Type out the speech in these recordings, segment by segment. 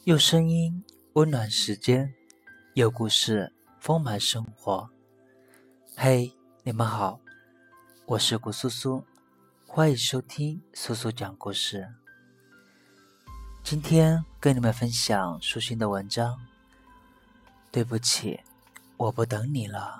有声音温暖时间，有故事丰满生活。嘿，你们好，我是古苏苏，欢迎收听苏苏讲故事。今天跟你们分享舒心的文章。对不起，我不等你了。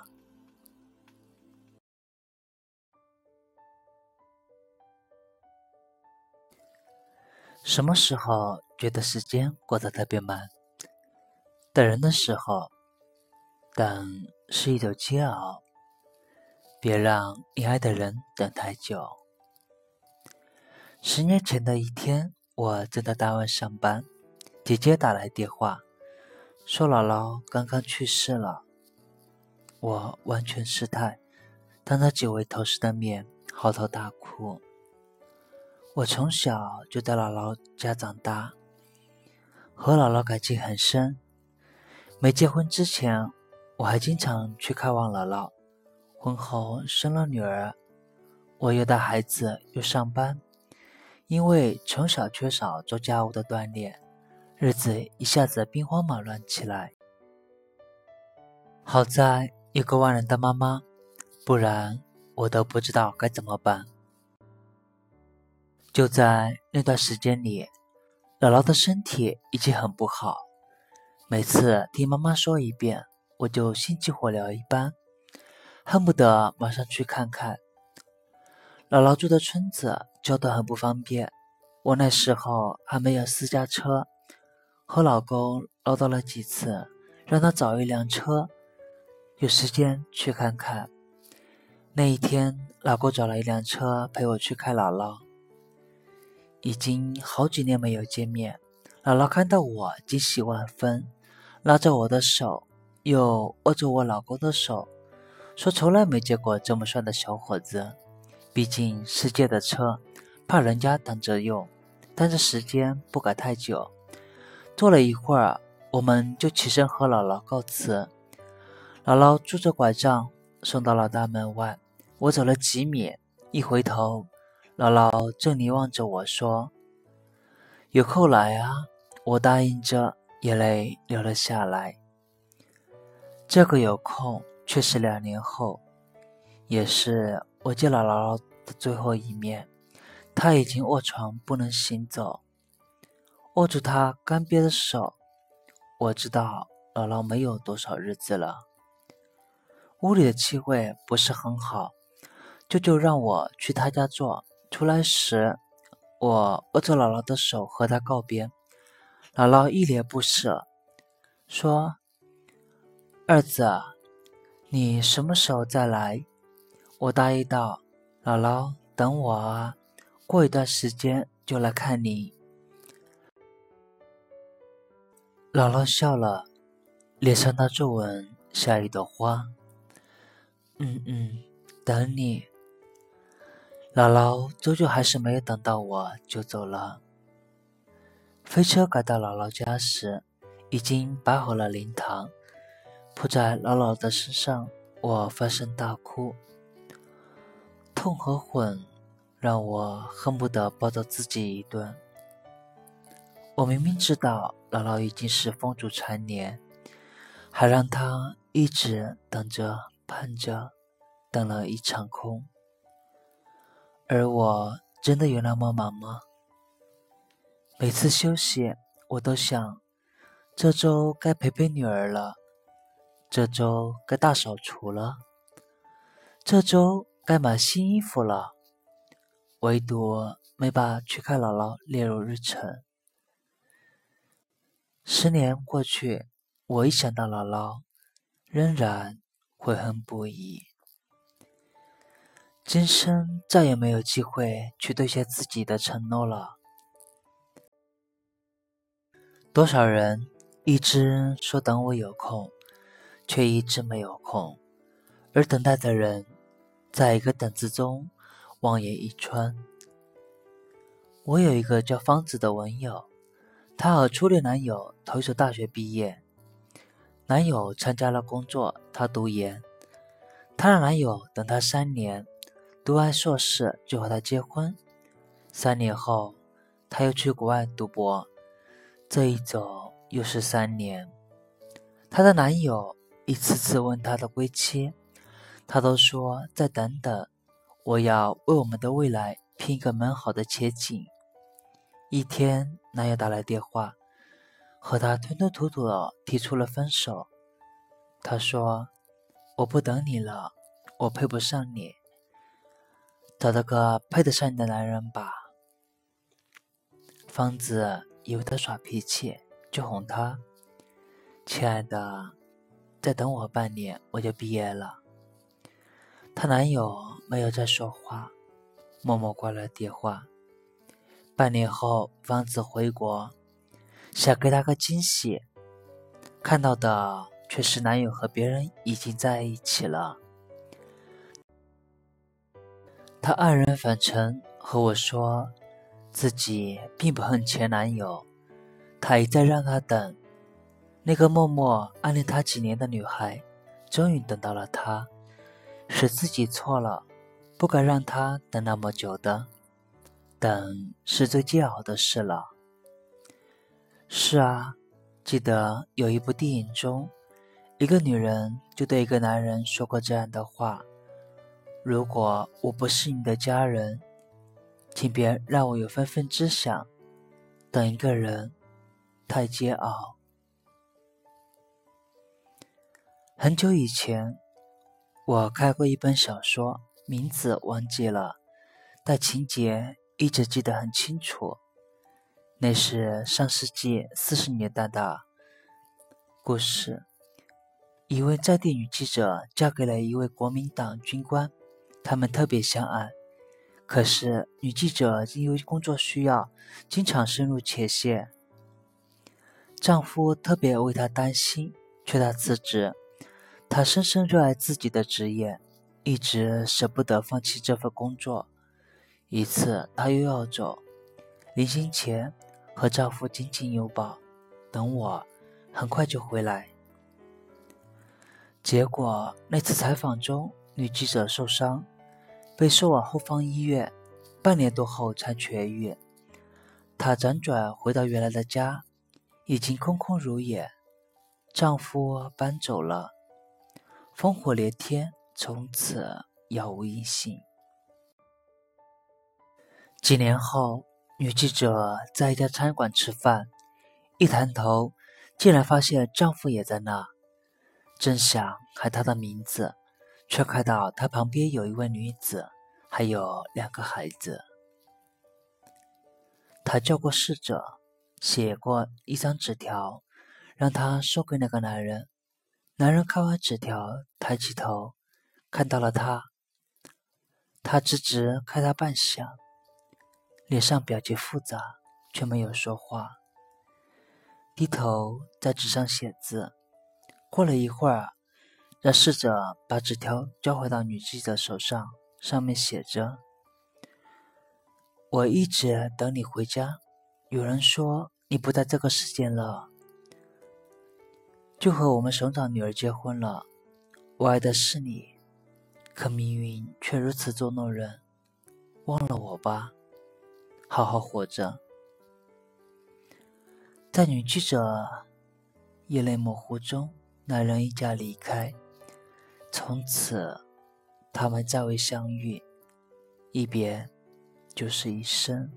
什么时候觉得时间过得特别慢？等人的时候，等是一种煎熬，别让你爱的人等太久。10年前的一天，我正在单位上班，姐姐打来电话，说姥姥刚刚去世了。我完全失态，当着几位同事的面嚎啕大哭。我从小就在姥姥家长大，和姥姥感情很深。没结婚之前，我还经常去看望姥姥。婚后生了女儿，我又带孩子又上班，因为从小缺少做家务的锻炼，日子一下子兵荒马乱起来。好在有个万能的妈妈，不然我都不知道该怎么办。就在那段时间里，姥姥的身体已经很不好，每次听妈妈说一遍，我就心急火燎一般，恨不得马上去看看。姥姥住的村子交通很不方便，我那时候还没有私家车，和老公唠叨了几次，让他找一辆车，有时间去看看。那一天，老公找了一辆车陪我去看姥姥。已经好几年没有见面，姥姥看到我惊喜万分，拉着我的手，又握着我老公的手，说从来没见过这么帅的小伙子。毕竟世界的车，怕人家等着用，但是时间不敢太久。坐了一会儿，我们就起身和姥姥告辞。姥姥拄着拐杖送到了大门外，我走了几米，一回头，姥姥正凝望着我说：“有空来啊。”我答应着，眼泪流了下来。这个有空却是2年后，也是我见姥姥的最后一面。她已经卧床不能行走，握住她干瘪的手，我知道姥姥没有多少日子了。屋里的气味不是很好，舅舅让我去他家坐。出来时，我握着姥姥的手和她告别。姥姥一脸不舍，说：“儿子，你什么时候再来？”我答应道：“姥姥，等我啊，过一段时间就来看你。”姥姥笑了，脸上的皱纹像一朵花。等你。姥姥终究还是没有等到我就走了。飞车赶到姥姥家时，已经摆好了灵堂，扑在姥姥的身上，我放声大哭。痛和悔让我恨不得抱着自己一顿。我明明知道姥姥已经是风烛残年，还让她一直等着盼着，等了一场空。而我真的有那么忙吗？每次休息，我都想，这周该陪陪女儿了，这周该大扫除了，这周该买新衣服了，唯独没把去看姥姥列入日程。10年过去，我一想到姥姥，仍然悔恨不已。今生再也没有机会去兑现自己的承诺了。多少人一直说等我有空，却一直没有空，而等待的人在一个等字中望眼欲穿。我有一个叫方子的文友，她和初恋男友同一所大学毕业，男友参加了工作，她读研，她让男友等她3年，读完硕士就和她结婚。3年后，她又去国外读博，这一走又是3年。她的男友一次次问她的归期，她都说再等等，我要为我们的未来拼一个美好的前景。一天，男友打来电话，和她吞吞吐吐地提出了分手。她说：“我不等你了，我配不上你，找到个配得上你的男人吧。”芳子以为她耍脾气，就哄她：“亲爱的，再等我半年，我就毕业了。”她男友没有再说话，默默挂了电话。半年后，芳子回国，想给她个惊喜，看到的却是男友和别人已经在一起了。她黯然返程，和我说自己并不恨前男友，她一再让他等。那个默默暗恋她几年的女孩，终于等到了他，是自己错了，不该让他等那么久的。等是最煎熬的事了。是啊，记得有一部电影中，一个女人就对一个男人说过这样的话：如果我不是你的家人，请别让我有分分之想。等一个人太煎熬。很久以前，我看过一本小说，名字忘记了，但情节一直记得很清楚。那是上世纪40年代的故事。一位在地女记者嫁给了一位国民党军官，他们特别相爱。可是女记者因为工作需要，经常深入前线。丈夫特别为她担心，劝她辞职。她深深热爱自己的职业，一直舍不得放弃这份工作。一次她又要走，临行前和丈夫紧紧拥抱，等我很快就回来。结果那次采访中，女记者受伤，被送往后方医院，半年多后才痊愈。她辗转回到原来的家，已经空空如也，丈夫搬走了，烽火连天，从此杳无音信。几年后，女记者在一家餐馆吃饭，一抬头竟然发现丈夫也在那，正想喊他的名字，却看到他旁边有一位女子，还有2个孩子。他叫过侍者，写过一张纸条，让他送给那个男人。男人看完纸条，抬起头，看到了他。他直直看他半晌，脸上表情复杂，却没有说话，低头在纸上写字。过了一会儿，让侍者把纸条交回到女记者手上，上面写着：我一直等你回家，有人说你不在这个世界了，就和我们省长女儿结婚了。我爱的是你，可命运却如此捉弄人，忘了我吧，好好活着。在女记者眼泪模糊中，男人一家离开，从此他们再未相遇，一别就是一生。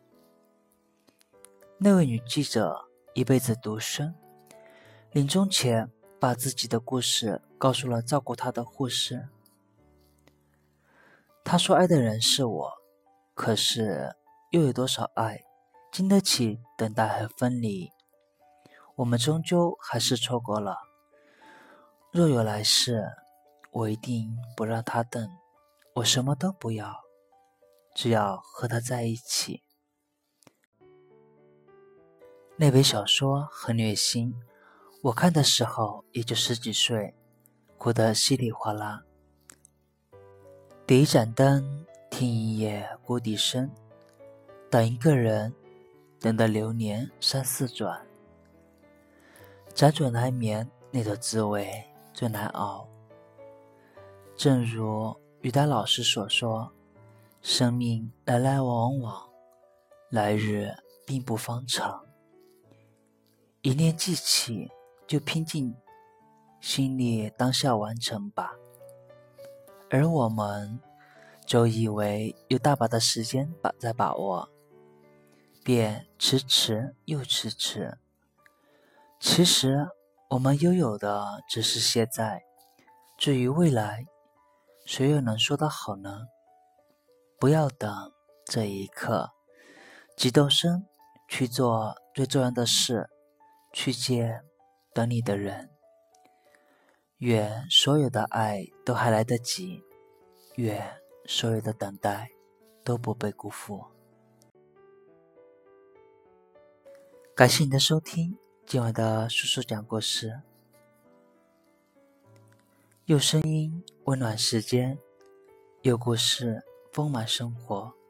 那位女记者一辈子独身，临终前把自己的故事告诉了照顾她的护士。她说爱的人是我，可是又有多少爱经得起等待和分离？我们终究还是错过了。若有来世，我一定不让他等，我什么都不要，只要和他在一起。那本小说很虐心，我看的时候也就10几岁，哭得稀里哗啦。点一盏灯，听一夜谷底声，等一个人，等得流年3、4转，辗转难眠，那种滋味最难熬。正如于丹老师所说，生命来来往往，来日并不方长。 一念记起，就拼尽心力当下完成吧。而我们就以为有大把的时间在把握，便迟迟又迟迟。其实我们拥有的只是现在，至于未来，谁又能说得好呢？不要等这一刻，激动身去做最重要的事，去见等你的人。愿所有的爱都还来得及，愿所有的等待都不被辜负。感谢你的收听，今晚的叔叔讲故事，用声音温暖时间，有故事丰满生活。